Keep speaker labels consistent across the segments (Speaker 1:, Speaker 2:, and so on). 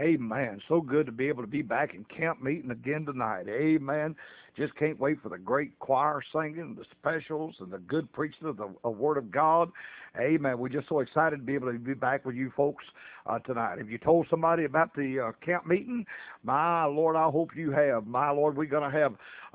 Speaker 1: Amen. So good to be able to be back in camp meeting again tonight. Amen. Just can't wait for the great choir singing, the specials, and the good preaching of the Word of God. Amen. We're just so excited to be able to be back with you folks tonight. Have you told somebody about the camp meeting? My Lord, I hope you have. My Lord, we're going to have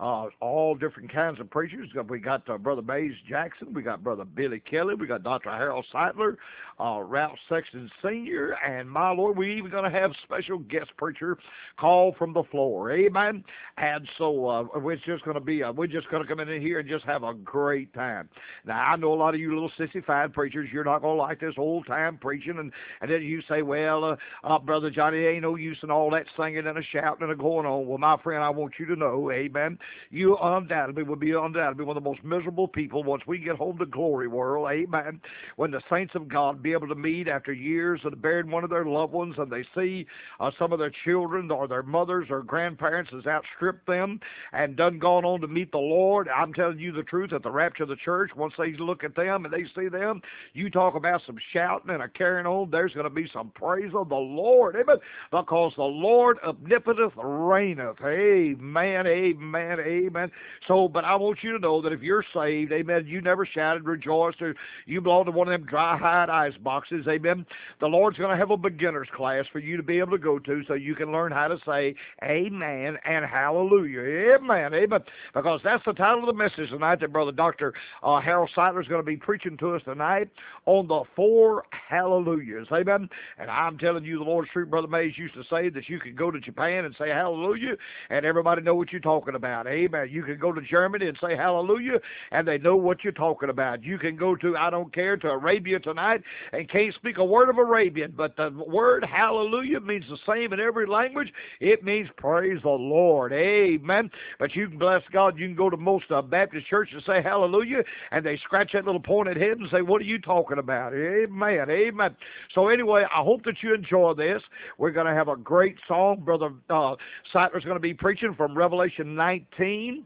Speaker 1: all different kinds of preachers. We got Brother Mays Jackson. We got Brother Billy Kelly. We got Dr. Harold Seidler, Ralph Sexton Sr., and my Lord, we're even going to have special guest preacher called from the floor. Amen. And so we're just going to we're just going to come in here and just have a great time. Now, I know a lot of you little sissified preachers, you're not going to like this old time preaching, and then you say, well, Brother Johnny, ain't no use in all that singing and a shouting and a going on. Well, my friend, I want you to know, amen, you undoubtedly will be one of the most miserable people once we get home to glory world, amen, when the saints of God be able to meet after years of burying one of their loved ones, and they see some of their children or their mothers or grandparents has outstripped them and done gone on to meet the Lord. I'm telling you the truth, at the rapture of the church, once they look at them and they see them, you talk about some shouting and a carrying on, there's going to be some praise of the Lord, amen, because the Lord omnipotent reigneth. Amen, amen, amen. So, but I want you to know that if you're saved, amen, you never shouted, rejoiced, or you belong to one of them dry-hide ice boxes, amen, the Lord's going to have a beginner's class for you to be able to go to so you can learn how to say amen and hallelujah. Amen, amen. Because that's the title of the message tonight that Brother Dr. Harold Seidler is going to be preaching to us tonight on the four hallelujahs. Amen. And I'm telling you, the Lord's truth, Brother Mays used to say that you could go to Japan and say hallelujah and everybody know what you're talking about. Amen. You can go to Germany and say hallelujah and they know what you're talking about. You can go to, I don't care, to Arabia tonight and can't speak a word of Arabian, but the word hallelujah means the same in every language. It means praise the Lord. Amen. But you can, bless God, you can go to most Baptist churches and say hallelujah and they scratch that little pointed head and say, what are you talking about? Amen. Amen. So anyway, I hope that you enjoy this. We're going to have a great song. Brother Seidler's going to be preaching from Revelation 19.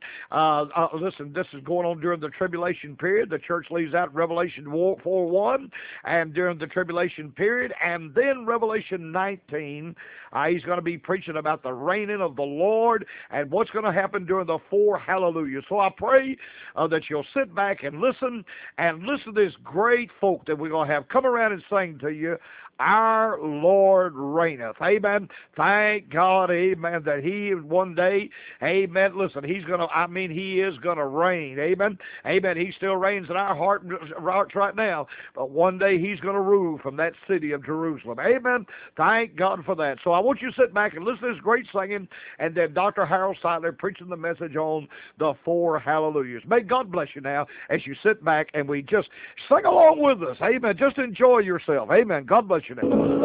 Speaker 1: Listen, this is going on during the tribulation period. The church leaves out Revelation 4:1 and during the tribulation period. And then Revelation 19, he's going to be preaching about the reigning of the Lord and what's going to happen during the four hallelujahs. So I pray that you'll sit back and listen to this great folk that we're going to have come around and sing to you, our Lord reigneth. Amen. Thank God, amen, that he one day, amen, listen, he is going to reign. Amen. Amen. He still reigns in our hearts right now, but one day he's going to rule from that city of Jerusalem. Amen. Thank God for that. So I want you to sit back and listen to this great singing, and then Dr. Harold Seidler preaching the message on the four hallelujahs. May God bless you now as you sit back and we just sing along with us. Amen. Just enjoy yourself. Amen. God bless you now.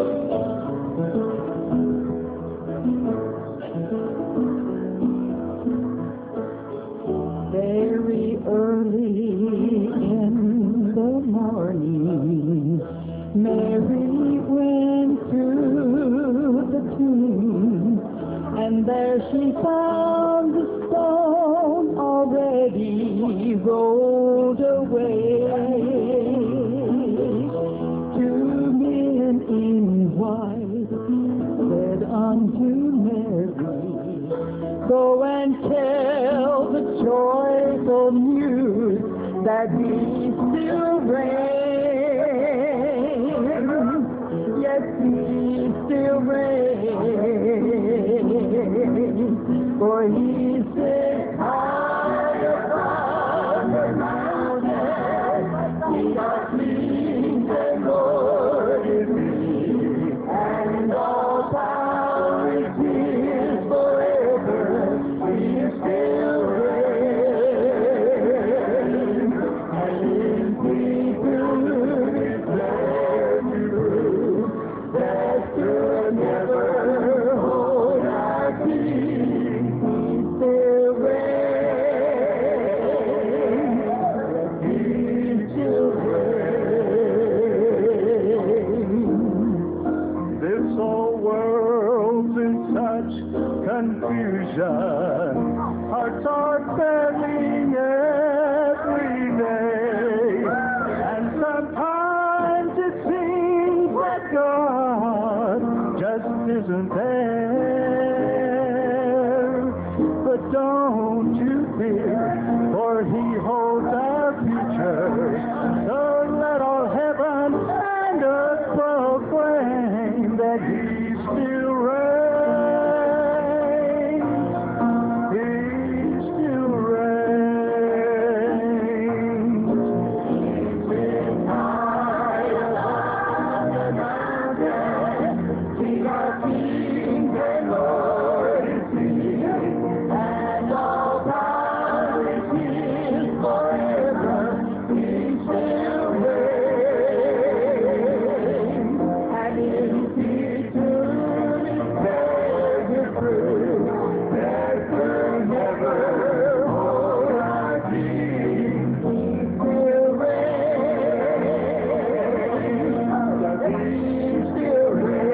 Speaker 2: Very early in the morning, Mary went to the tomb, and there she found the stone already rolled away. Two men in white said unto Mary, go and tell the joyful news that he still reigns. Yes, he still reigns. For he sits high above the mountains. He does kings and Lord is he, and all power is his forever. He still reigns, and in people declare to rule that could never hold our peace. He still reigns. He still reigns. This whole world's in such confusion. Hearts are failing every day, and sometimes it seems that God just isn't there. But don't you fear, for he holds our future. So let all heaven and earth proclaim that he still reigns. He still reigns. King of kings and Lord is he, and all power is his forever. He still reigns, and in his tomb is buried his fruit. Death will never hold our King. He still reigns. He still reigns.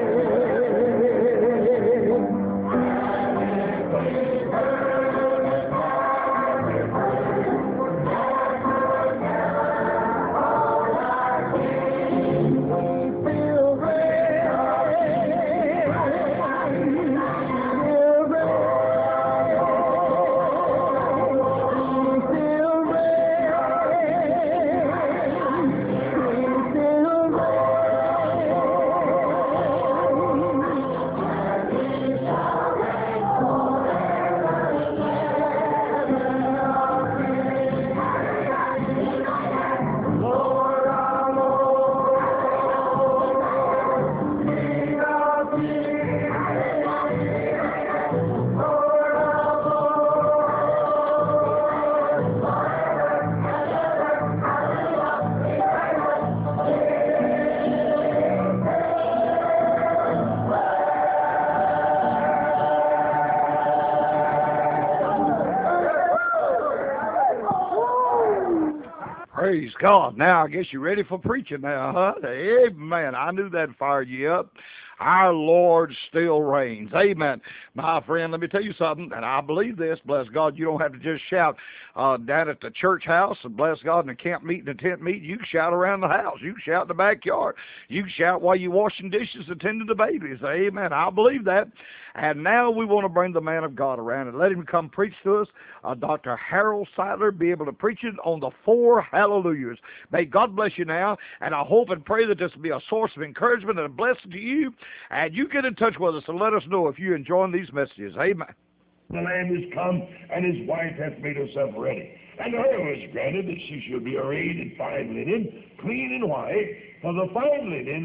Speaker 1: Praise God. Now, I guess you're ready for preaching now, huh? Amen. I knew that'd fire you up. Our Lord still reigns. Amen. My friend, let me tell you something, and I believe this. Bless God, you don't have to just shout down at the church house, and bless God, in the camp meeting, the tent meeting. You can shout around the house. You can shout in the backyard. You can shout while you're washing dishes and tending the babies. Amen. I believe that. And now we want to bring the man of God around and let him come preach to us. Dr. Harold Sadler be able to preach it on the 4 hallelujahs. May God bless you now, and I hope and pray that this will be a source of encouragement and a blessing to you. And you get in touch with us and let us know if you're enjoying these messages. Amen.
Speaker 3: The Lamb is come, and his wife hath made herself ready. And her was granted that she should be arrayed in fine linen, clean and white, for the fine linen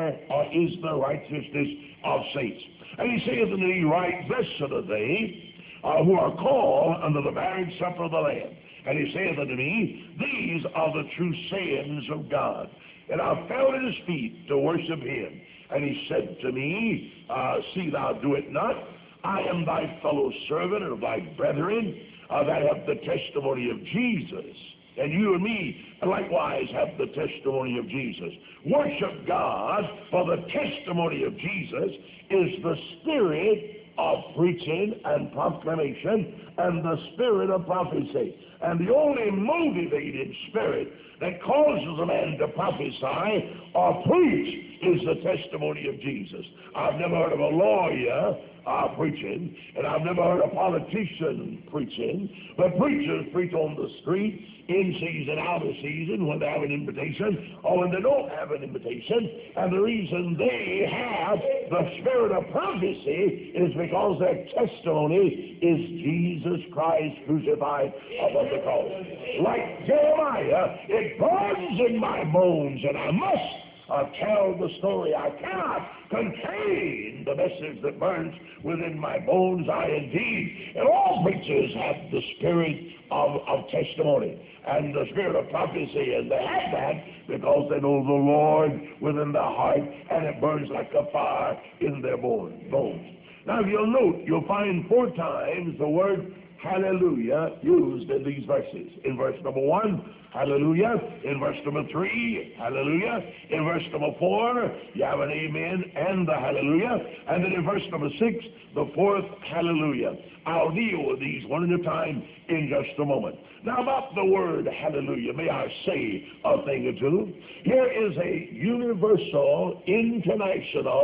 Speaker 3: is the righteousness of saints. And he saith unto me, Right, blessed are they who are called unto the marriage supper of the Lamb. And he saith unto me, These are the true sayings of God. And I fell at his feet to worship him. And he said to me, See thou do it not. I am thy fellow servant and of thy brethren that have the testimony of Jesus. And you and me likewise have the testimony of Jesus. Worship God, for the testimony of Jesus is the spirit of preaching and proclamation and the spirit of prophecy. And the only motivated spirit that causes a man to prophesy or preach is the testimony of Jesus. I've never heard of a lawyer preaching, and I've never heard a politician preaching, but preachers preach on the street, in season, out of season, when they have an invitation, or when they don't have an invitation. And the reason they have the spirit of prophecy is because their testimony is Jesus Christ crucified above the cross. Like Jeremiah, it burns in my bones, and I must tell the story. I cannot contain the message that burns within my bones. I indeed, and all preachers have the spirit of testimony and the spirit of prophecy, and they have that because they know the Lord within their heart, and it burns like a fire in their bones. Now, if you'll note, you'll find 4 times the word hallelujah used in these verses. In verse number 1, hallelujah. In verse number 3, hallelujah. In verse number 4, you have an amen and the hallelujah. And then in verse number 6, the 4th hallelujah. I'll deal with these one at a time in just a moment. Now, about the word hallelujah, may I say a thing or two? Here is a universal, international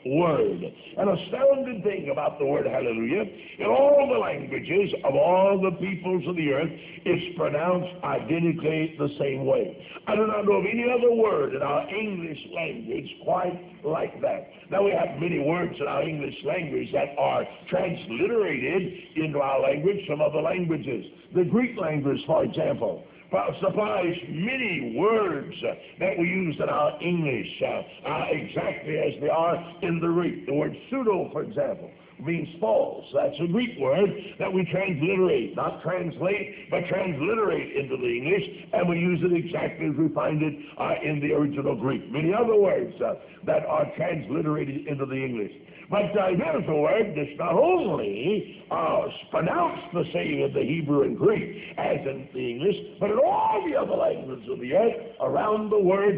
Speaker 3: word. An astounding thing about the word hallelujah, in all the languages of all the peoples of the earth, it's pronounced identically the same way. I do not know of any other word in our English language quite like that. Now, we have many words in our English language that are transliterated into our language from other languages. The Greek language, for example, supplies many words that we use in our English exactly as they are in the Greek. The word pseudo, for example, means false. That's a Greek word that we transliterate, not translate, but transliterate into the English, and we use it exactly as we find it in the original Greek. Many other words that are transliterated into the English. But here's a word that's not only pronounced the same in the Hebrew and Greek as in the English, but in all the other languages of the earth, around the world,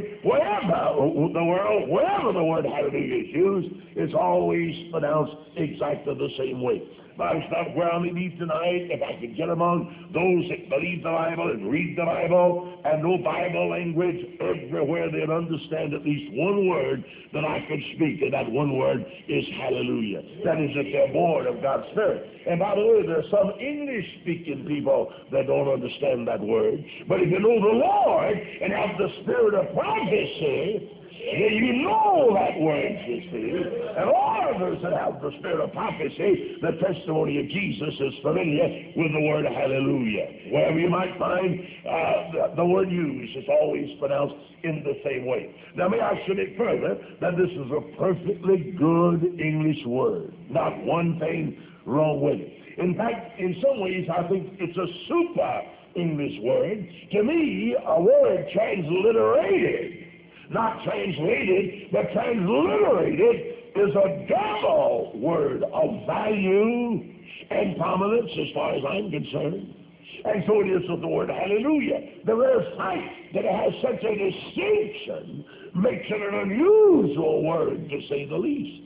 Speaker 3: wherever the word hallelujah is used, it's always pronounced exactly the same way. But it's not where I leave tonight. If I could get among those that believe the Bible and read the Bible and know Bible language everywhere, they'd understand at least one word that I could speak, and that one word is hallelujah. That is, if they're born of God's Spirit. And by the way, there's some English-speaking people that don't understand that word. But if you know the Lord and have the spirit of prophecy, then you know that word, you see. And all of us that have the spirit of prophecy, the testimony of Jesus is familiar with the word hallelujah. Wherever you might find the word used, it's always pronounced in the same way. Now, may I submit further that this is a perfectly good English word. Not one thing wrong with it. In fact, in some ways, I think it's a super English word. To me, a word transliterated, not translated, but transliterated, is a double word of value and prominence as far as I'm concerned. And so it is with the word hallelujah. The very fact that it has such a distinction makes it an unusual word, to say the least.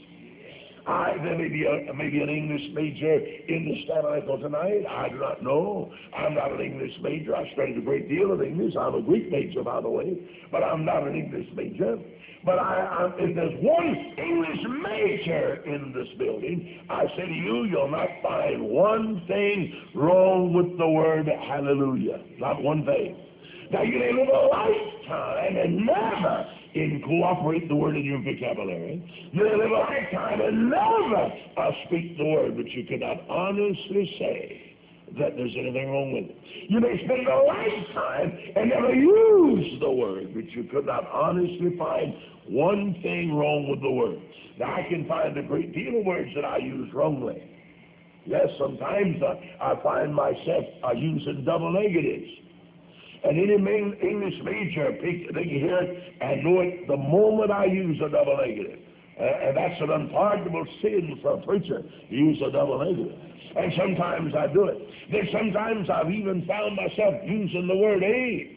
Speaker 3: There may be an English major in this tabernacle tonight. I do not know. I'm not an English major. I studied a great deal of English. I'm a Greek major, by the way, but I'm not an English major. But if there's one English major in this building, I say to you, you'll not find one thing wrong with the word hallelujah. Not one thing. Now, you may live a lifetime and never incorporate the word in your vocabulary. You may live a lifetime and never speak the word, but you cannot honestly say that there's anything wrong with it. You may spend a lifetime and never use the word, but you could not honestly find one thing wrong with the word. Now, I can find a great deal of words that I use wrongly. Yes, sometimes I find myself using double negatives. And any English major, they can hear it and know it the moment I use a double negative. And that's an unpardonable sin for a preacher to use a double negative. And sometimes I do it. Then sometimes I've even found myself using the word aid.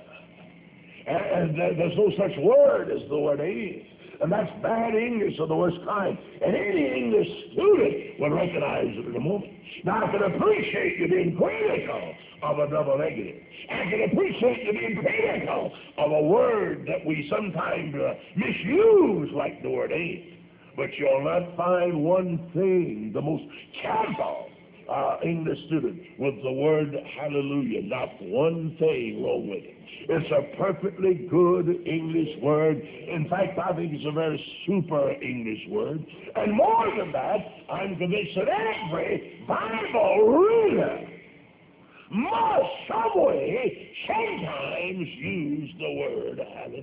Speaker 3: And there's no such word as the word aid. And that's bad English of the worst kind. And any English student will recognize it in a moment. Now, I can appreciate you being critical of a double negative. I can appreciate you being critical of a word that we sometimes misuse, like the word aid. But you'll not find one thing, the most careful English student, with the word hallelujah. Not one thing wrong with it. It's a perfectly good English word. In fact, I think it's a very super English word. And more than that, I'm convinced that every Bible reader must, some way, sometimes use the word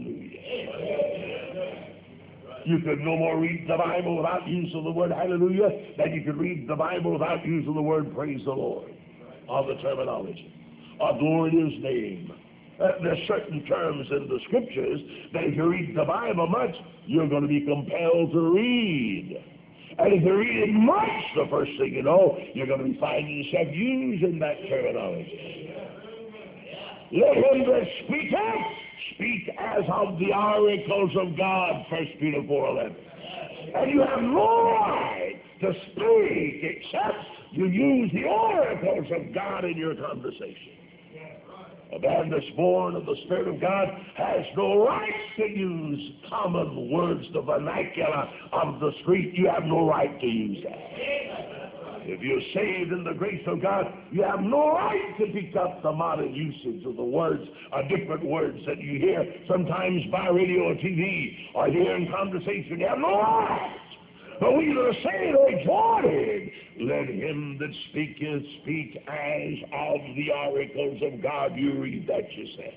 Speaker 3: hallelujah. You could no more read the Bible without using the word hallelujah than you could read the Bible without using the word praise the Lord, or the terminology, or glory to his name. There's certain terms in the scriptures that if you read the Bible much, you're going to be compelled to read. And if you read it much, the first thing you know, you're going to be finding yourself using that terminology. Let him that speaketh speak as of the oracles of God, 1 Peter 4:11. And you have no right to speak except you use the oracles of God in your conversation. A man that's born of the Spirit of God has no right to use common words, the vernacular of the street. You have no right to use that. If you're saved in the grace of God, you have no right to pick up the modern usage of the words, different words that you hear sometimes by radio or TV or hear in conversation. You have no right. But we that are saved are exhorted, let him that speaketh speak as of the oracles of God. You read that yourself.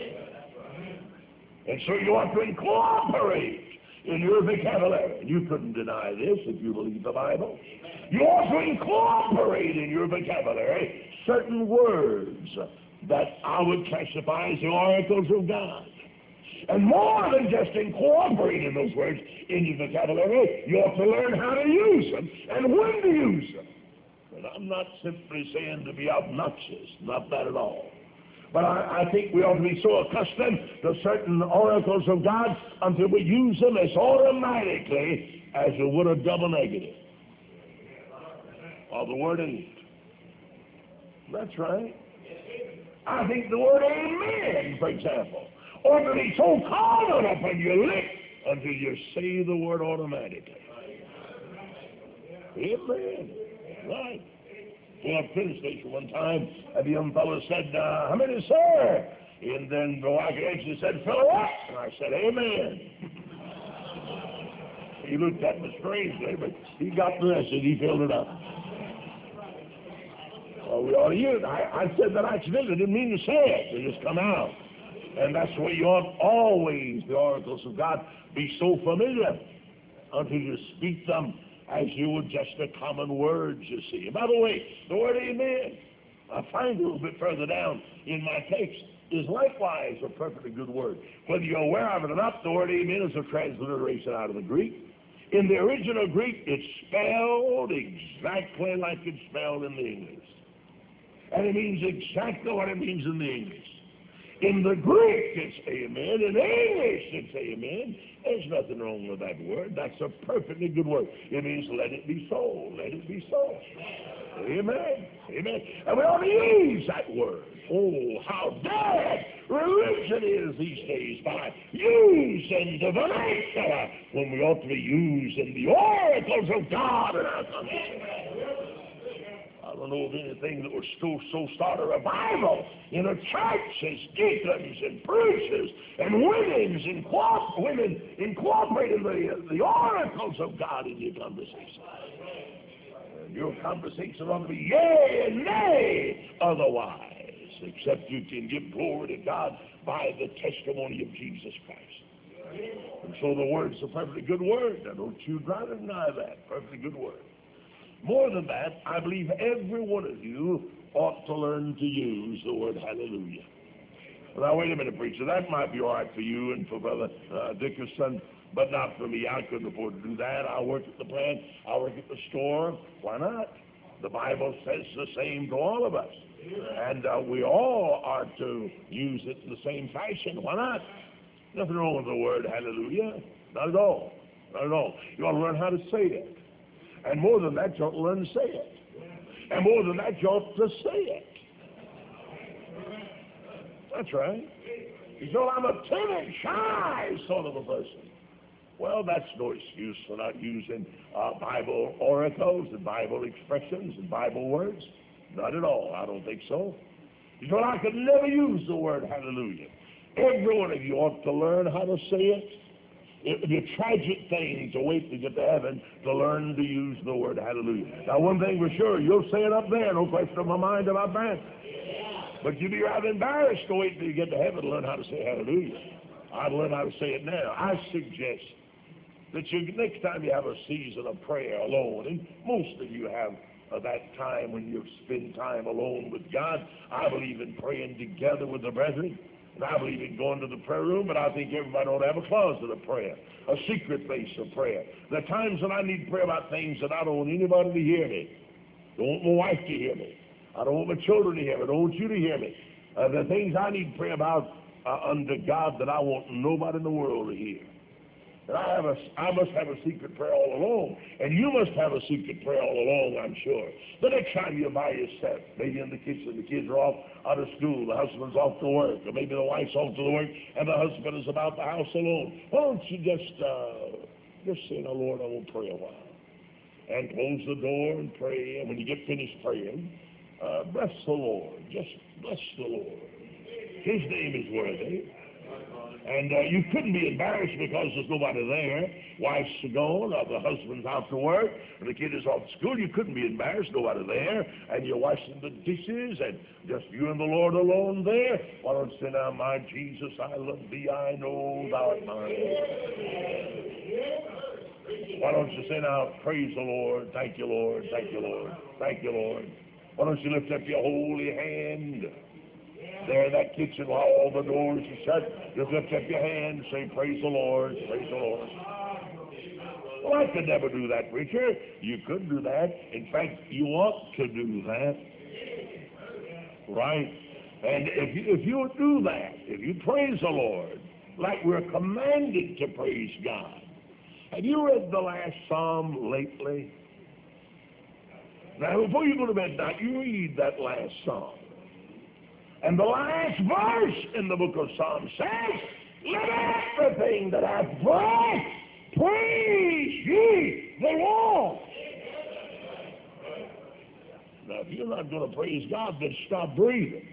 Speaker 3: And so you ought to incorporate in your vocabulary. You couldn't deny this if you believe the Bible. You ought to incorporate in your vocabulary certain words that I would classify as the oracles of God. And more than just incorporating those words in your vocabulary, you ought to learn how to use them and when to use them. And I'm not simply saying to be obnoxious, not that at all. But I think we ought to be so accustomed to certain oracles of God until we use them as automatically as we would a double negative. Or the word ain't. That's right. I think the word amen, for example, ought to be so common upon your lips until you say the word automatically. Amen. Right. Well, at a filling station one time, the young fellow said, how many, sir? And then the wife actually said, fill her up. And I said, amen. He looked at me strangely, but he got the message. He filled it up. Well, we ought to use it. I said that accidentally. I didn't mean to say it. They just come out. And that's the way you ought always, the oracles of God, be so familiar until you speak them as you would just the common words, you see. By the way, the word amen, I find a little bit further down in my text, is likewise a perfectly good word. Whether you're aware of it or not, the word amen is a transliteration out of the Greek. In the original Greek, it's spelled exactly like it's spelled in the English. And it means exactly what it means in the English. In the Greek, it's amen. In English, it's amen. There's nothing wrong with that word. That's a perfectly good word. It means let it be so. Let it be so. Amen. Amen. And we ought to use that word. Oh, how dead religion is these days by using the vernacular when we ought to be using the oracles of God in our conversation. I don't know of anything that would so start a revival in a church as deacons and preachers and women incorporating the oracles of God in your conversation. And your conversation ought to be yea and nay otherwise, except you can give glory to God by the testimony of Jesus Christ. And so the word's a perfectly good word. Now don't you try to deny that. Perfectly good word. More than that, I believe every one of you ought to learn to use the word hallelujah. Now, wait a minute, preacher. That might be all right for you and for Brother Dickerson, but not for me. I couldn't afford to do that. I work at the plant. I work at the store. Why not? The Bible says the same to all of us. And we all are to use it in the same fashion. Why not? Nothing wrong with the word hallelujah. Not at all. Not at all. You ought to learn how to say it. And more than that, you ought to learn to say it. And more than that, you ought to say it. That's right. You say, well, I'm a timid, shy sort of a person. Well, that's no excuse for not using Bible oracles and Bible expressions and Bible words. Not at all. I don't think so. You say, well, I could never use the word hallelujah. Every one of you ought to learn how to say it. It would be a tragic thing to wait to get to heaven to learn to use the word hallelujah. Now, one thing for sure, you'll say it up there, no question in my mind about that. But you'd be rather embarrassed to wait till you get to heaven to learn how to say hallelujah. I'd learn how to say it now. I suggest that next time you have a season of prayer alone, and most of you have that time when you spend time alone with God, I believe in praying together with the brethren. And I believe in going to the prayer room, but I think everybody ought to have a closet of prayer, a secret place of prayer. There are times when I need to pray about things that I don't want anybody to hear me. I don't want my wife to hear me. I don't want my children to hear me. I don't want you to hear me. There are things I need to pray about under God that I want nobody in the world to hear. And I must have a secret prayer all along. And you must have a secret prayer all along, I'm sure. The next time you're by yourself, maybe in the kitchen, the kids are off out of school, the husband's off to work, or maybe the wife's off to work, and the husband is about the house alone. Why don't you just say, now, Lord, I will pray a while. And close the door and pray. And when you get finished praying, bless the Lord. Just bless the Lord. His name is worthy. And you couldn't be embarrassed because there's nobody there. Wife's gone, or the husband's out to work, or the kid is off to school. You couldn't be embarrassed, nobody there. And you're washing the dishes, and just you and the Lord alone there. Why don't you say, now, my Jesus, I love thee, I know thou art mine. Why don't you say now, praise the Lord, thank you, Lord, thank you, Lord, thank you, Lord. Why don't you lift up your holy hand there in that kitchen while all the doors are shut? Just lift up your hand and say, praise the Lord, praise the Lord. Well, I could never do that, preacher. You could do that. In fact, you ought to do that. Right? And if you do that, if you praise the Lord, like we're commanded to praise God. Have you read the last Psalm lately? Now, before you go to bed tonight, you read that last Psalm. And the last verse in the book of Psalms says, let everything that hath breath praise ye the Lord. Now, if you're not going to praise God, then stop breathing.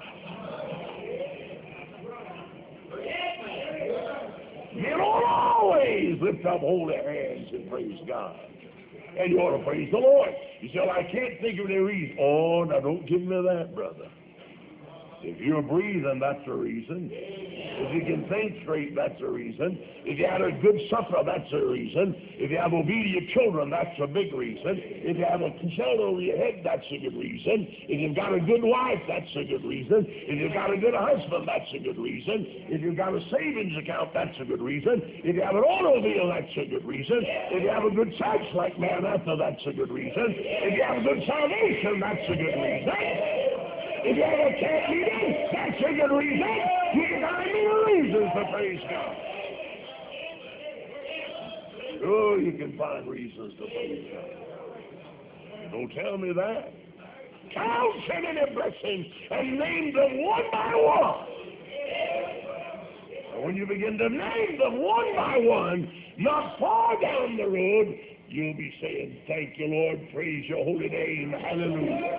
Speaker 3: You don't always lift up holy hands and praise God. And you ought to praise the Lord. You say, well, I can't think of any reason. Oh, now don't give me that, brother. If you're breathing, that's a reason. If you can think straight, that's a reason. If you had a good supper, that's a reason. If you have obedient children, that's a big reason. If you have a shelter over your head, that's a good reason. If you've got a good wife, that's a good reason. If you've got a good husband, that's a good reason. If you've got a savings account, that's a good reason. If you have an automobile, that's a good reason. If you have a good church like Maranatha, that's a good reason. If you have a good salvation, that's a good reason. If you have a camp meeting, that's a good reason. You can find many reasons to praise God. Oh, you can find reasons to praise God. Don't tell me that. Count so many blessings and name them one by one. And when you begin to name them one by one, not far down the road, you'll be saying, thank you, Lord, praise your holy name, hallelujah.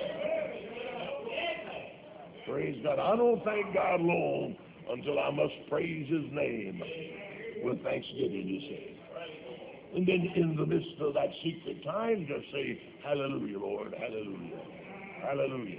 Speaker 3: Praise God. I don't thank God long until I must praise his name with thanksgiving, you see. And then in the midst of that secret time, just say, hallelujah, Lord, hallelujah, hallelujah.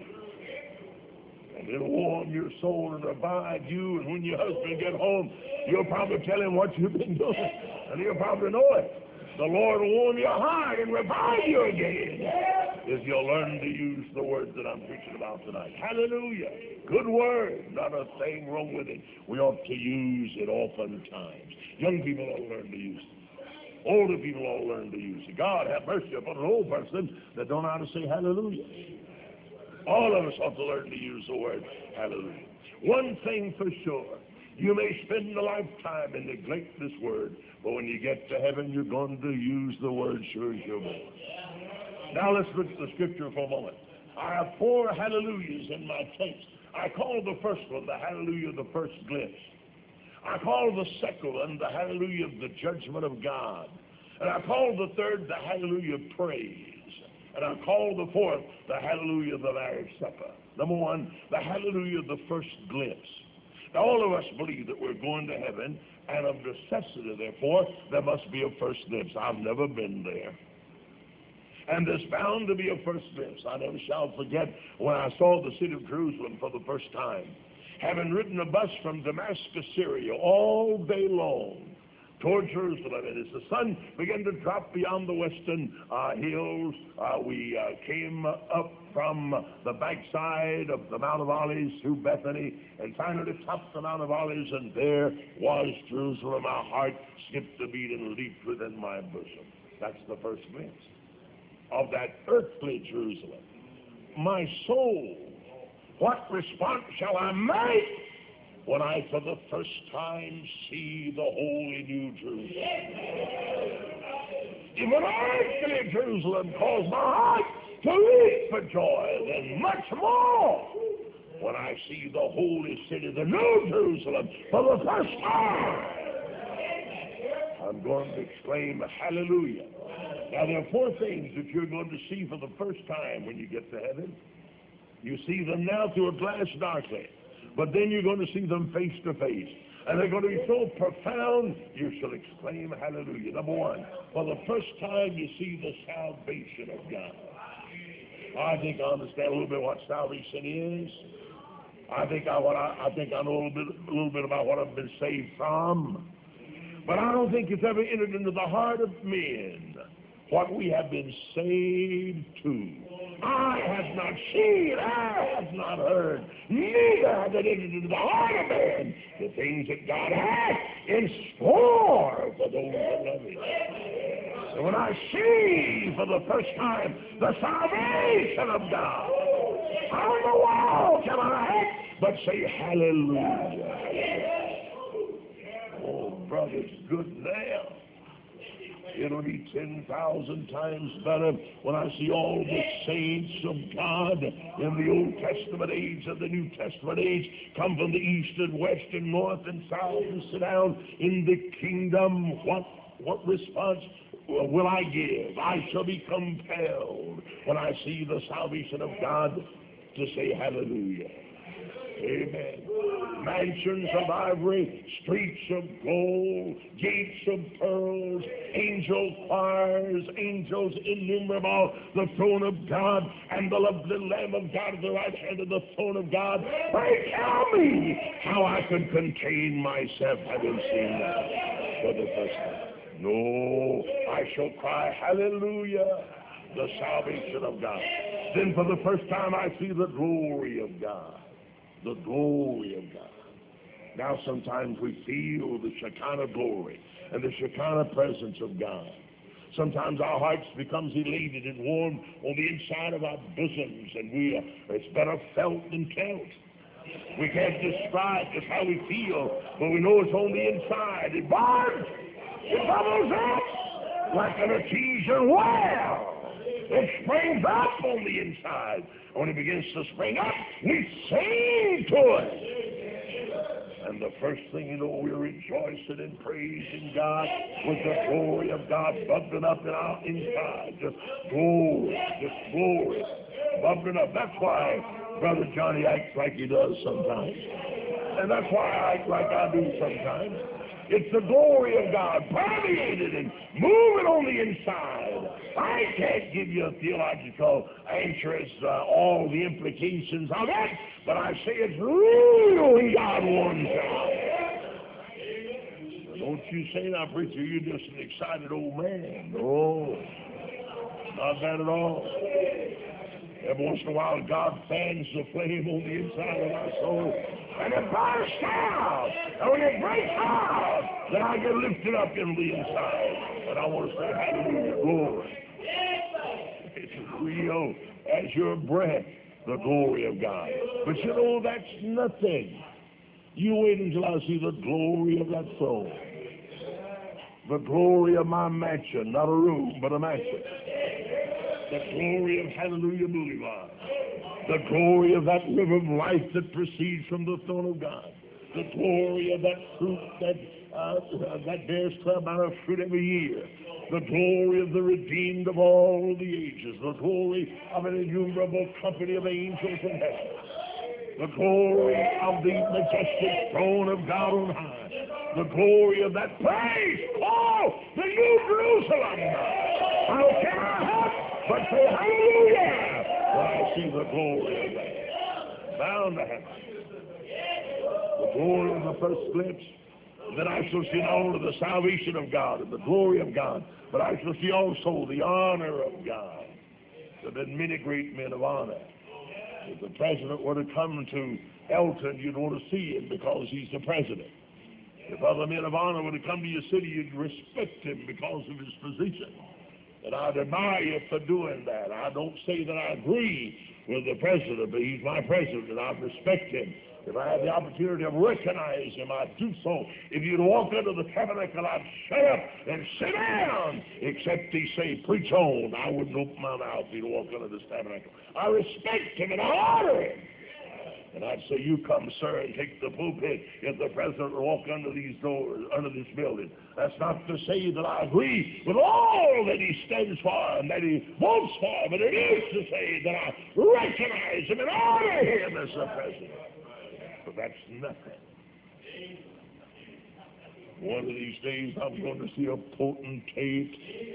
Speaker 3: And it'll warm your soul and revive you, and when your husband get home, you'll probably tell him what you've been doing, and he'll probably know it. The Lord will warm your heart and revive you again if you'll learn to use the words that I'm preaching about tonight. Hallelujah. Good word. Not a thing wrong with it. We ought to use it oftentimes. Young people ought to learn to use it. Older people ought to learn to use it. God have mercy upon an old person that don't know how to say hallelujah. All of us ought to learn to use the word hallelujah. One thing for sure. You may spend a lifetime and neglect this word, but when you get to heaven, you're going to use the word sure as you're born. Now let's look at the scripture for a moment. I have 4 hallelujahs in my text. I call the first one the hallelujah of the first glimpse. I call the second one the hallelujah of the judgment of God. And I call the third the hallelujah of praise. And I call the fourth the hallelujah of the marriage supper. Number 1, the hallelujah of the first glimpse. Now, all of us believe that we're going to heaven, and of necessity, therefore, there must be a first glimpse. I've never been there. And there's bound to be a first glimpse. I never shall forget when I saw the city of Jerusalem for the first time. Having ridden a bus from Damascus, Syria, all day long toward Jerusalem, and as the sun began to drop beyond the western hills, we came up from the backside of the Mount of Olives through Bethany, and finally topped the Mount of Olives, and there was Jerusalem. My heart skipped a beat and leaped within my bosom. That's the first glimpse of that earthly Jerusalem. My soul, what response shall I make when I for the first time see the holy New Jerusalem. Even earthly Jerusalem caused my heart to leap for joy, then much more when I see the holy city, the New Jerusalem, for the first time. I'm going to exclaim hallelujah. Now there are four things that you're going to see for the first time when you get to heaven. You see them now through a glass darkly, but then you're going to see them face to face. And they're going to be so profound, you shall exclaim hallelujah. Number one, for the first time you see the salvation of God. I think I understand a little bit what salvation is. I think I know a little bit about what I've been saved from. But I don't think it's ever entered into the heart of men what we have been saved to. I have not seen, I have not heard, neither have it entered into the heart of man the things that God has in store for those that love Him. And when I see for the first time the salvation of God, how in the world can I but say hallelujah? Oh, brother, it's good now. It'll be 10,000 times better when I see all the saints of God in the Old Testament age and the New Testament age come from the east and west and north and south and sit down in the kingdom. What response will I give? I shall be compelled when I see the salvation of God to say hallelujah. Amen. Mansions of ivory, streets of gold, gates of pearls, angel choirs, angels innumerable, the throne of God, and the lovely Lamb of God at the right hand of the throne of God. Pray tell me how I can contain myself having seen that for the first time. No, I shall cry hallelujah, the salvation of God. Then for the first time I see the glory of God. The glory of God. Now sometimes we feel the Shekinah glory and the Shekinah presence of God. Sometimes our hearts becomes elated and warm on the inside of our bosoms, and it's better felt than felt. We can't describe just how we feel, but we know it's on the inside. It burns, it bubbles up like an artesian well. It springs up on the inside. When it begins to spring up, we sing to it. And the first thing you know, we're rejoicing and praising God with the glory of God bubbling up in our inside. Just glory, bubbling up. That's why Brother Johnny acts like he does sometimes. And that's why I act like I do sometimes. It's the glory of God permeated and moving on the inside. I can't give you a theological answer as all the implications of it, but I say it's real when God wants it. Don't you say now, preacher, you're just an excited old man. No, not that at all. Every once in a while, God fans the flame on the inside of our soul, and it bursts out. And when it breaks out, then I get lifted up in the inside. And I want to say, hallelujah, glory. It's real as your breath, the glory of God. But you know, that's nothing. You wait until I see the glory of that soul. The glory of my mansion, not a room, but a mansion. The glory of Hallelujah Boulevard. The glory of that river of life that proceeds from the throne of God. The glory of that fruit that bears 12 manner of fruit every year. The glory of the redeemed of all the ages. The glory of an innumerable company of angels in heaven. The glory of the majestic throne of God on high. The glory of that place called the New Jerusalem. How can I help but say hallelujah when I see the glory of that? Bound to heaven. The glory of the first glimpse. Then I shall see not only the salvation of God and the glory of God, but I shall see also the honor of God. There have been many great men of honor. If the president were to come to Elton, you'd want to see him because he's the president. If other men of honor were to come to your city, you'd respect him because of his position. And I'd admire you for doing that. I don't say that I agree with the president, but he's my president, and I respect him If I had the opportunity of recognizing him, I'd do so. If you'd walk into the tabernacle, I'd shut up and sit down, except he say, preach on. I wouldn't open my mouth if he'd walk into this tabernacle. I respect him and I honor him. And I'd say, you come, sir, and take the pulpit if the president would walk under these doors, under this building. That's not to say that I agree with all that he stands for and that he votes for, but it is to say that I recognize him and honor him as the president. But that's nothing. One of these days, I'm going to see a potentate.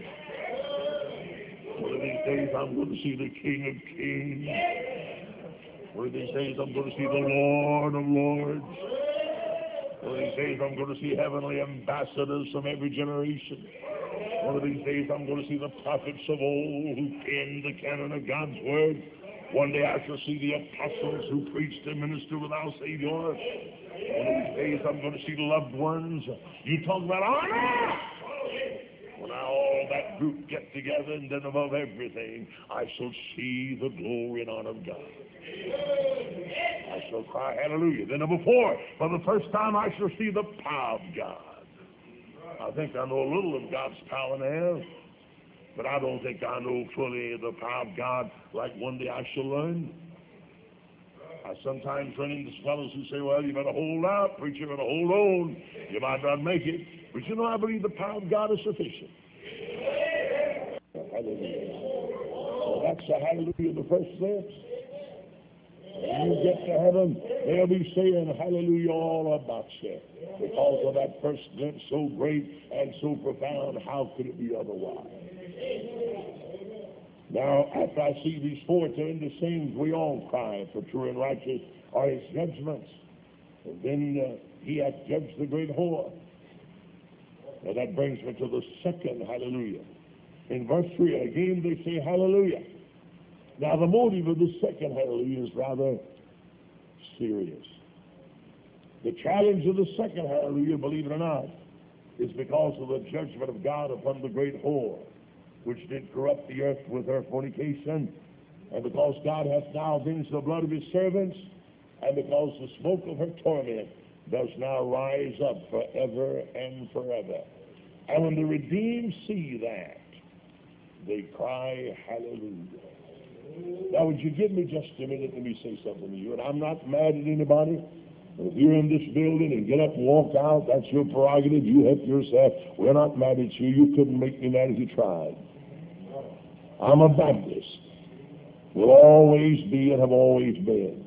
Speaker 3: One of these days, I'm going to see the King of Kings. One of these days, I'm going to see the Lord of Lords. One of these days, I'm going to see heavenly ambassadors from every generation. One of these days, I'm going to see the prophets of old who penned the canon of God's Word. One day, I shall see the apostles who preached and ministered with our Savior. One of these days, I'm going to see the loved ones. You talk about honor! When all that group get together, and then above everything, I shall see the glory and honor of God. I shall cry hallelujah. Then number 4, for the first time I shall see the power of God. I think I know a little of God's power now, but I don't think I know fully the power of God like one day I shall learn. I sometimes run into fellows who say, well, you better hold out, preacher, you better hold on. You might not make it. But you know, I believe the power of God is sufficient. Hallelujah. So that's the hallelujah, the first steps. When you get to heaven, they'll be saying hallelujah all about you. Because of that first glimpse so great and so profound, how could it be otherwise? Now, after I see these 4 turn to sins, we all cry, for true and righteous are his judgments. And then he hath judged the great whore. Now that brings me to the second hallelujah. In verse 3, again they say hallelujah. Now the motive of the second hallelujah is rather serious. The challenge of the second hallelujah, believe it or not, is because of the judgment of God upon the great whore, which did corrupt the earth with her fornication, and because God hath now avenged the blood of his servants, and because the smoke of her torment does now rise up forever and forever. And when the redeemed see that, they cry hallelujah. Now, would you give me just a minute? Let me say something to you. And I'm not mad at anybody. If you're in this building and get up and walk out, that's your prerogative. You help yourself. We're not mad at you. You couldn't make me mad if you tried. I'm a Baptist. Will always be and have always been.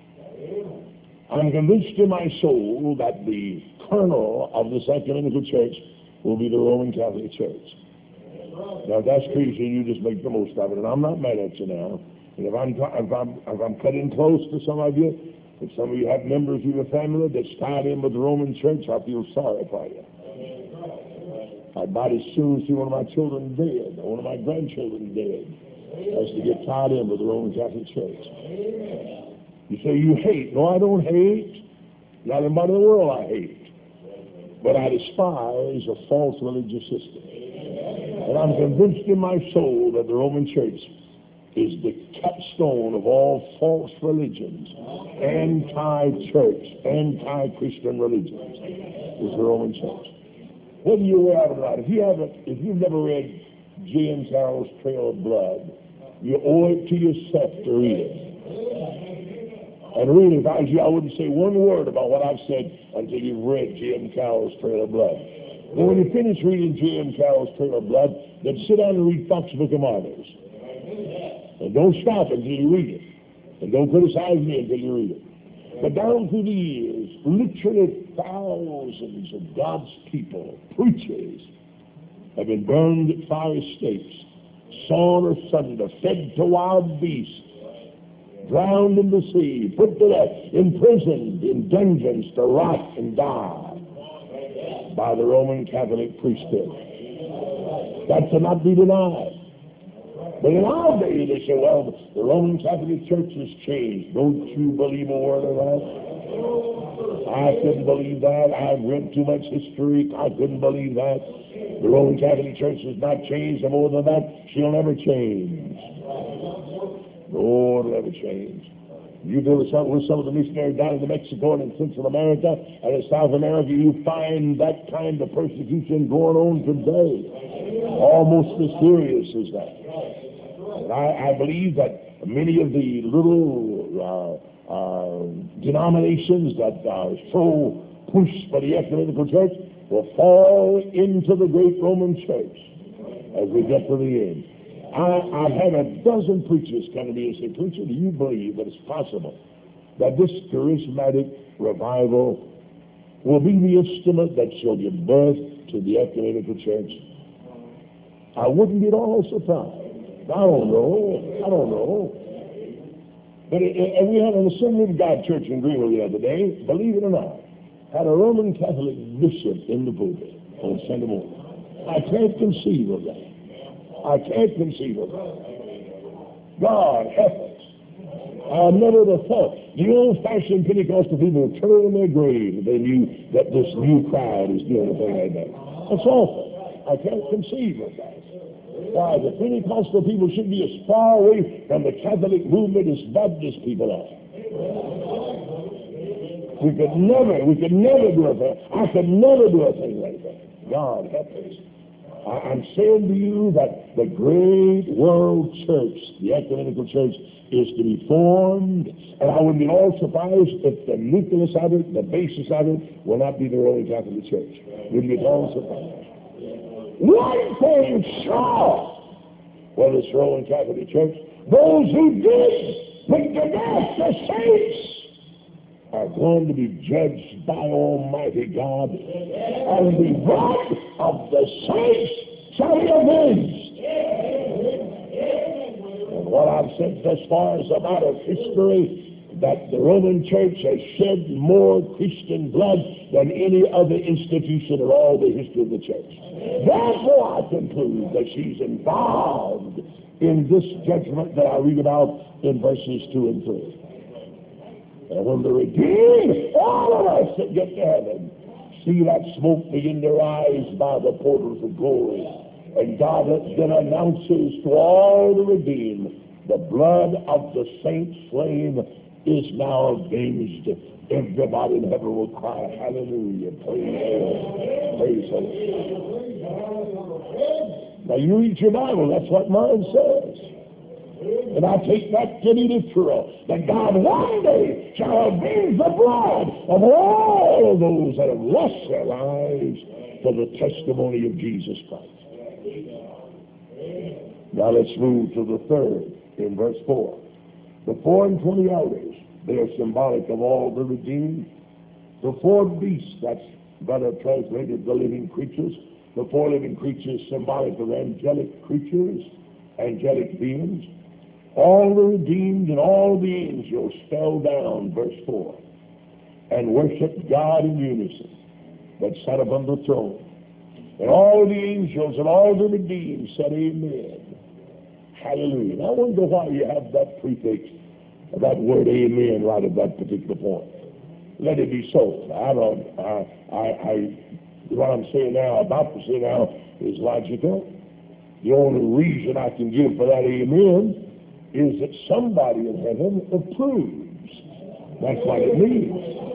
Speaker 3: I'm convinced in my soul that the kernel of this ecumenical church will be the Roman Catholic Church. Now, if that's Christian, you just make the most of it, and I'm not mad at you now. And if I'm cutting close to some of you, if some of you have members of your family that's tied in with the Roman Church, I feel sorry for you. I'd about as soon see one of my children dead, or one of my grandchildren dead, as to get tied in with the Roman Catholic Church. You say you hate. No, I don't hate. Not anybody in the world I hate. But I despise a false religious system. And I'm convinced in my soul that the Roman Church is the capstone of all false religions, anti-church, anti-Christian religions, is the Roman Church. Whether you're aware of it or not, if you've never read J.M. Carroll's Trail of Blood, you owe it to yourself to read it. And really, if I was you, I wouldn't say one word about what I've said until you've read J.M. Carroll's Trail of Blood. And when you finish reading J.M. Carroll's Trail of Blood, then sit down and read Fox's Book of Martyrs. And don't stop until you read it. And don't criticize me until you read it. But down through the years, literally thousands of God's people, preachers, have been burned at fire stakes, sawn asunder, fed to wild beasts, drowned in the sea, put to death, imprisoned in dungeons to rot and die by the Roman Catholic priesthood. That cannot be denied. But in our day, they say, well, the Roman Catholic Church has changed. Don't you believe a word of that? I couldn't believe that. I've read too much history. I couldn't believe that. The Roman Catholic Church has not changed, and more than that, she'll never change. No, it'll never change. You deal with some of the missionaries down in Mexico and in Central America and in South America, you find that kind of persecution going on today. Almost as serious as that. And I believe that many of the little denominations that are so pushed by the ecumenical church will fall into the great Roman church as we get to the end. I've had a dozen preachers come to me and say, "Preacher, do you believe that it's possible that this charismatic revival will be the instrument that shall give birth to the ecumenical church?" I wouldn't be at all surprised. I don't know. But and we had an Assembly of God church in Greenville the other day, believe it or not, had a Roman Catholic bishop in the pulpit on Sunday morning. I can't conceive of that. God help us. I never would have thought. The old-fashioned Pentecostal people would turn in their grave if they knew that this new crowd is doing a thing like that. That's awful. I can't conceive of that. Why, the Pentecostal people should be as far away from the Catholic movement as Baptist people are. We could never do a thing. I could never do a thing like that. God help us. I'm saying to you that the great world church, the ecumenical church, is to be formed, and I wouldn't be at all surprised if the nucleus of it, the basis of it, will not be the Roman Catholic Church. Wouldn't be at all surprised. One thing sure, well, this Roman Catholic Church, those who did put to death the saints are going to be judged by Almighty God, and the blood of the saints shall be avenged. And what I've said thus far is a matter of history, that the Roman Church has shed more Christian blood than any other institution in all the history of the church. Therefore, I conclude that she's involved in this judgment that I read about in verses 2 and 3. And when the redeemed, all of us that get to heaven, see that smoke begin to rise by the portals of glory, and God then announces to all the redeemed, the blood of the saints slain is now avenged. Everybody in heaven will cry, hallelujah, praise the Lord, praise the Lord. Now you read your Bible, that's what mine says. And I take that to be literal, that God one day shall avenge the blood of all of those that have lost their lives for the testimony of Jesus Christ. Now let's move to the third in verse 4. The 24 elders, they are symbolic of all the redeemed. The 4 beasts, that's better translated the living creatures. The 4 living creatures symbolic of angelic creatures, angelic beings. All the redeemed and all the angels fell down, verse 4, and worshiped God in unison that sat upon the throne. And all the angels and all the redeemed said, amen. Hallelujah. Now I wonder why you have that prefix, that word amen, right at that particular point. Let it be so. What I'm saying now, about to say now, is logical. The only reason I can give for that amen is that somebody in heaven approves. That's what it means.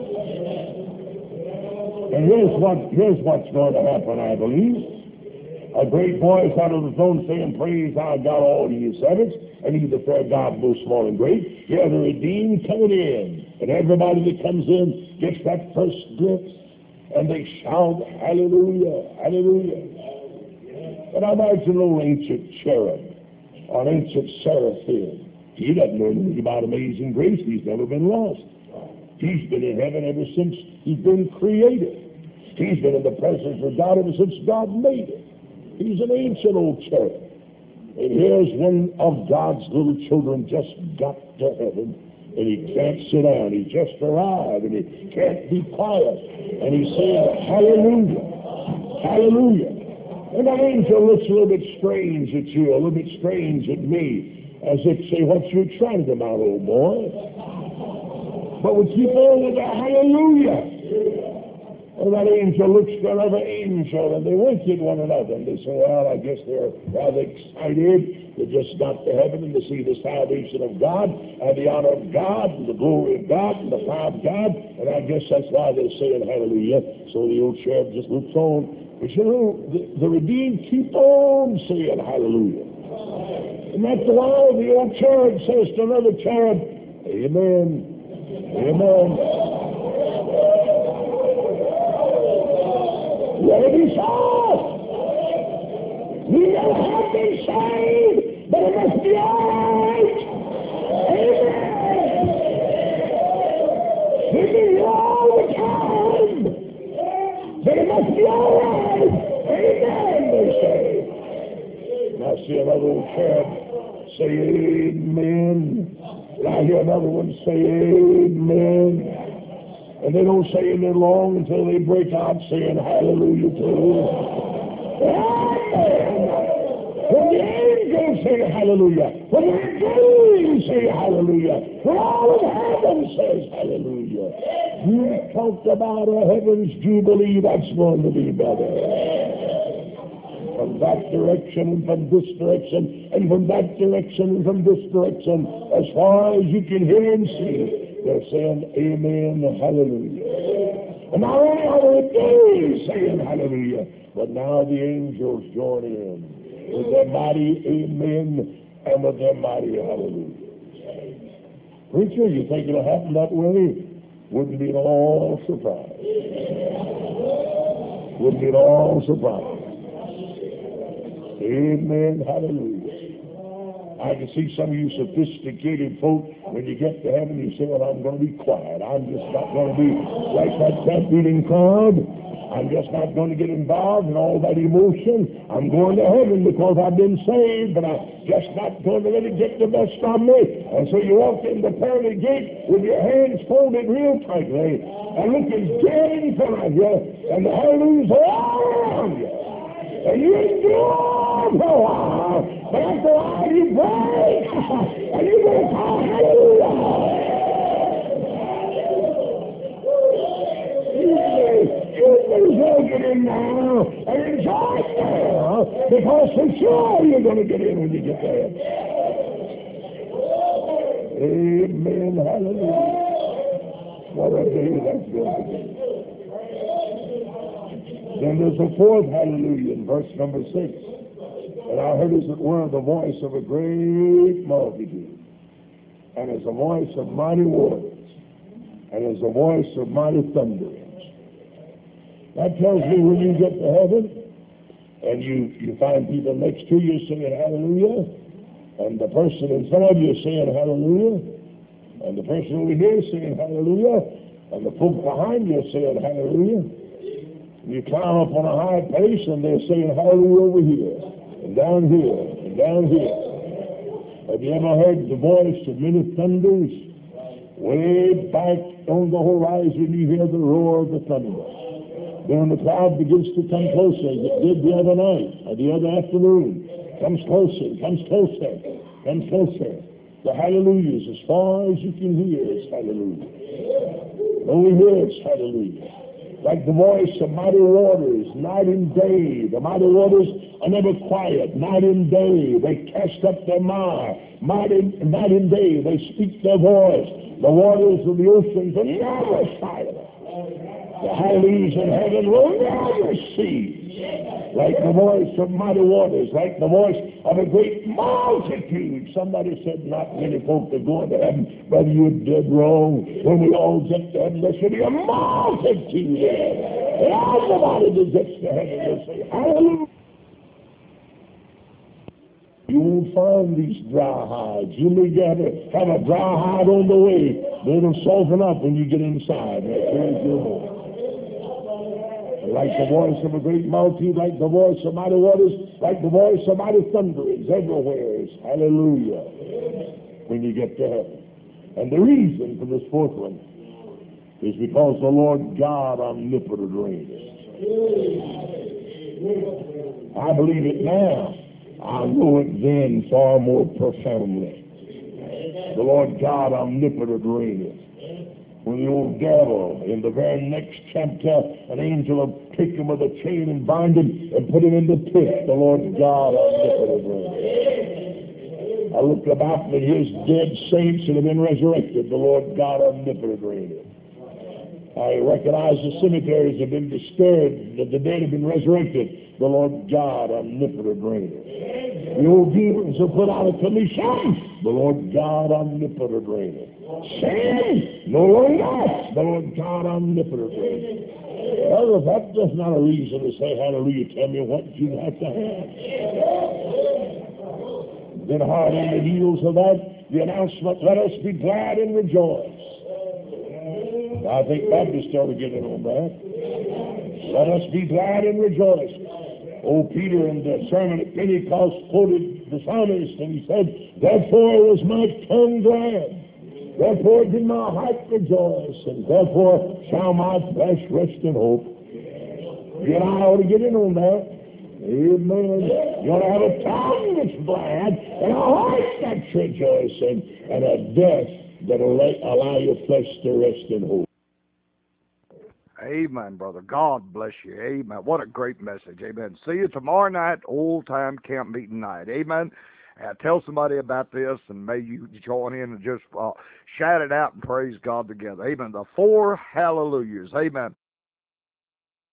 Speaker 3: And here's what's going to happen, I believe. A great voice out of the throne saying, praise our God, all ye servants, and he that fear God both small and great. Here the redeemed coming in. And everybody that comes in gets that first glimpse, and they shout, hallelujah, hallelujah. And I imagine an old ancient cherub, an ancient seraphim. He doesn't know anything about amazing grace. He's never been lost. He's been in heaven ever since he's been created. He's been in the presence of God ever since God made it. He's an ancient old cherub. And here's one of God's little children just got to heaven, and he can't sit down. He just arrived, and he can't be quiet. And he's saying, hallelujah, hallelujah. And that angel looks a little bit strange at you, a little bit strange at me, as if say, what you trying about, old boy? But we keep on with the hallelujah. And that angel looks to another angel, and they wink at one another, and they say, well, I guess they're rather excited. They just got to heaven and to see the salvation of God, and the honor of God, and the glory of God, and the power of God, and I guess that's why they're saying hallelujah. So the old cherub just looks on. But you know, the redeemed keep on saying hallelujah. And that's why the old cherub says to another cherub, amen, amen. Let it be so. We have been saved, but it must be all right. Amen. We be here all the time, but it must be all right. Amen, they say. And I see another old cherub say amen. And I hear another one say amen. And they don't say it long until they break out saying hallelujah too. Amen. When the angels say hallelujah, when the angels say hallelujah, when all of heaven says hallelujah, you talked about a heaven's jubilee that's going to be, brother. From that direction and from this direction and from that direction and from this direction, as far as you can hear and see, they're saying amen, hallelujah. And not only are the days saying hallelujah, but now the angels join in with their mighty amen and with their mighty hallelujah. Preacher, you think it'll happen that way? Wouldn't be at all surprised. Wouldn't be at all surprised. Amen, hallelujah. I can see some of you sophisticated folk, when you get to heaven, you say, well, I'm going to be quiet. I'm just not going to be like that cat-beating crowd. I'm just not going to get involved in all that emotion. I'm going to heaven because I've been saved, but I'm just not going to let it get the best of me. And so you walk in the pearly gate with your hands folded real tightly and looking dead in front of you, and the hallelujahs are all around you. And you endure for a while, but after a while you break, and you're going to call hallelujah. You may as well get in now and enjoy it now, because for sure you're going to get in when you get there. Amen, hallelujah. What a day that's going to be. Then there's a fourth hallelujah in verse number 6. And I heard as it were the voice of a great multitude, and as a voice of mighty waters, and as a voice of mighty thunderings. That tells me when you get to heaven, and you find people next to you saying hallelujah, and the person in front of you saying hallelujah, and the person over here saying hallelujah, and the folk behind you saying hallelujah. You climb up on a high place and they're saying hallelujah over here, and down here, and down here. Have you ever heard the voice of many thunders? Way back on the horizon you hear the roar of the thunder. Then the cloud begins to come closer, as it did the other night, or the other afternoon. Comes closer, comes closer, comes closer. The hallelujahs, as far as you can hear, is hallelujah. Only here it's hallelujah. Like the voice of mighty waters, night and day. The mighty waters are never quiet. Night and day, they cast up their mire. Night and day, they speak their voice. The waters of the oceans are never silent. The hallelujahs in heaven will never cease. Like the voice of mighty waters, like the voice of a great multitude. Somebody said not many folk are going to heaven. Brother, you're dead wrong. When we all get to heaven, there should be a multitude there. Everybody that gets to heaven will say, hallelujah. You won't find these dry hides. You may have a dry hide on the way, but it'll soften up when you get inside. That's very good. Like the voice of a great multitude, like the voice of mighty waters, like the voice of mighty thunderings, everywhere is hallelujah when you get to heaven. And the reason for this fourth one is because the Lord God omnipotent reigns. I believe it now. I know it then far more profoundly. The Lord God omnipotent reigneth. when the old devil, in the very next chapter, an angel will take him with a chain and bind him and put him in the pit. The Lord God omnipotent. I looked about me, his dead saints that have been resurrected. The Lord God omnipotent. I recognize the cemeteries have been disturbed, that the dead have been resurrected. The Lord God omnipotent reigneth. The old demons have put out a commission. The Lord God omnipotent reigneth. Sin no longer. The Lord God omnipotent reigneth. Well, if that's just not a reason to say hallelujah, tell me what you have to have. Then hard on the heels of that, the announcement, let us be glad and rejoice. I think Baptists started getting on that. Let us be glad and rejoice. Old Peter in the sermon at Pentecost quoted the psalmist, and he said, therefore was my tongue glad. Therefore did my heart rejoice, and therefore shall my flesh rest in hope. You and I ought to get in on that. Amen. You ought to have a tongue that's glad, and a heart that's rejoicing, and a death that'll allow your flesh to rest in hope.
Speaker 1: Amen, brother. God bless you. Amen. What a great message. Amen. See you tomorrow night, old time camp meeting night. Amen. Tell somebody about this, and may you join in and just shout it out and praise God together. Amen. The 4 hallelujahs. Amen.